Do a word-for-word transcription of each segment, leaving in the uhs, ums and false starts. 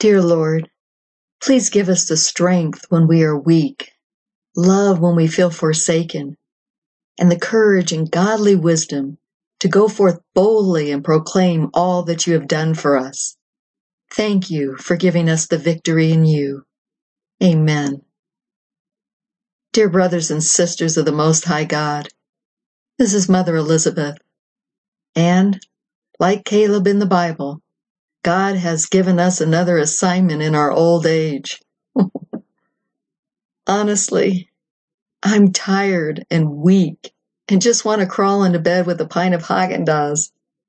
Dear Lord, please give us the strength when we are weak, love when we feel forsaken, and the courage and godly wisdom to go forth boldly and proclaim all that you have done for us. Thank you for giving us the victory in you. Amen. Dear brothers and sisters of the Most High God, this is Mother Elizabeth. And, like Caleb in the Bible, God has given us another assignment in our old age. Honestly, I'm tired and weak and just want to crawl into bed with a pint of Haagen-Dazs.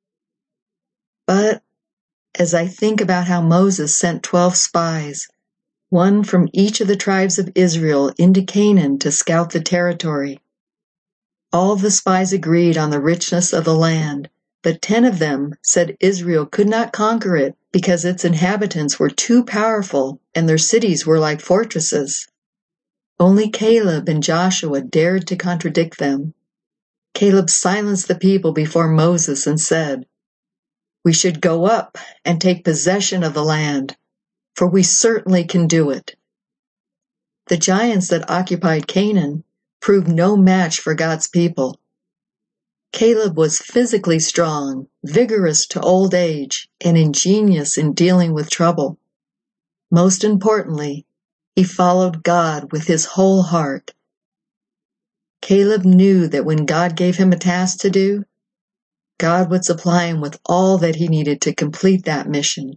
But as I think about how Moses sent twelve spies, one from each of the tribes of Israel, into Canaan to scout the territory, all the spies agreed on the richness of the land, but ten of them said Israel could not conquer it because its inhabitants were too powerful and their cities were like fortresses. Only Caleb and Joshua dared to contradict them. Caleb silenced the people before Moses and said, "We should go up and take possession of the land, for we certainly can do it." The giants that occupied Canaan proved no match for God's people. Caleb was physically strong, vigorous to old age, and ingenious in dealing with trouble. Most importantly, he followed God with his whole heart. Caleb knew that when God gave him a task to do, God would supply him with all that he needed to complete that mission.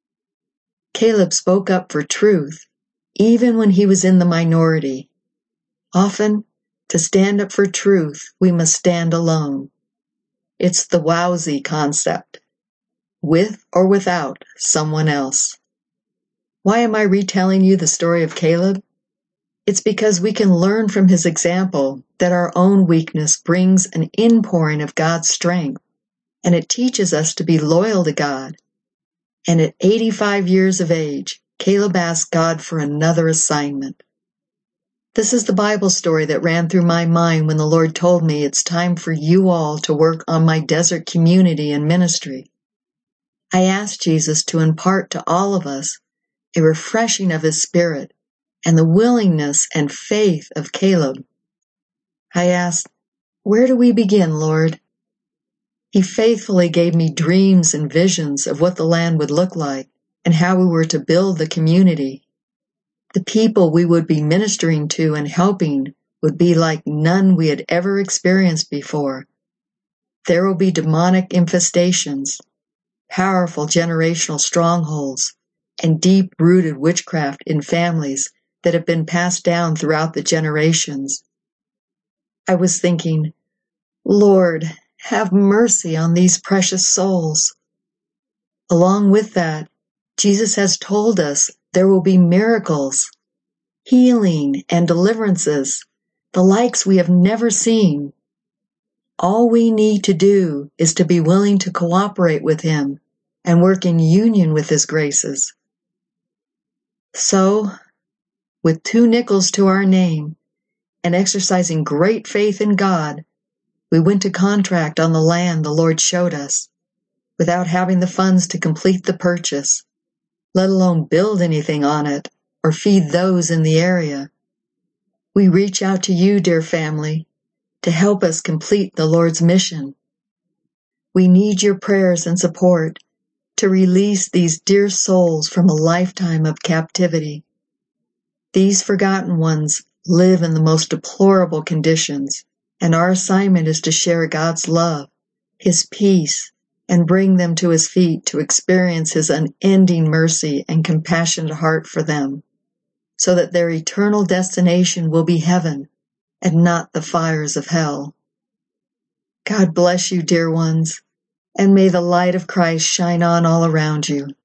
Caleb spoke up for truth, even when he was in the minority. Often, to stand up for truth, we must stand alone. It's the wowsy concept, with or without someone else. Why am I retelling you the story of Caleb? It's because we can learn from his example that our own weakness brings an inpouring of God's strength, and it teaches us to be loyal to God. And at eighty-five years of age, Caleb asked God for another assignment. This is the Bible story that ran through my mind when the Lord told me it's time for you all to work on my desert community and ministry. I asked Jesus to impart to all of us a refreshing of his spirit and the willingness and faith of Caleb. I asked, "Where do we begin, Lord?" He faithfully gave me dreams and visions of what the land would look like and how we were to build the community. The people we would be ministering to and helping would be like none we had ever experienced before. There will be demonic infestations, powerful generational strongholds, and deep-rooted witchcraft in families that have been passed down throughout the generations. I was thinking, Lord, have mercy on these precious souls. Along with that, Jesus has told us there will be miracles, healing, and deliverances, the likes we have never seen. All we need to do is to be willing to cooperate with him and work in union with his graces. So, with two nickels to our name and exercising great faith in God, we went to contract on the land the Lord showed us, without having the funds to complete the purchase, let alone build anything on it or feed those in the area. We reach out to you, dear family, to help us complete the Lord's mission. We need your prayers and support to release these dear souls from a lifetime of captivity. These forgotten ones live in the most deplorable conditions, and our assignment is to share God's love, his peace, and bring them to his feet to experience his unending mercy and compassionate heart for them, so that their eternal destination will be heaven and not the fires of hell. God bless you, dear ones, and may the light of Christ shine on all around you.